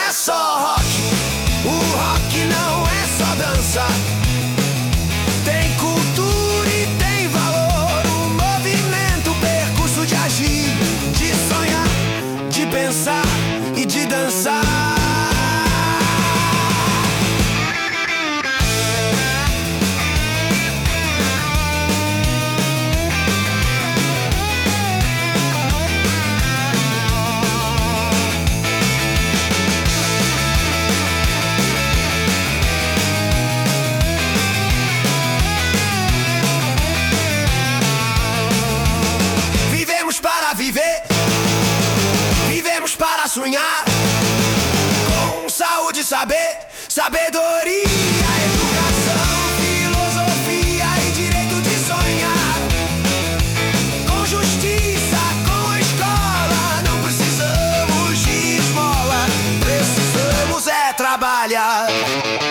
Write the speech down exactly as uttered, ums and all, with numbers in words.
é só rock, o rock não é só dança. Tem cultura e tem valor, o movimento, o percurso de agir, de sonhar, de pensar e de dançar. Viver, vivemos para sonhar, com saúde, saber, sabedoria, educação, filosofia e direito de sonhar, com justiça, com escola, não precisamos de esmola, precisamos é trabalhar.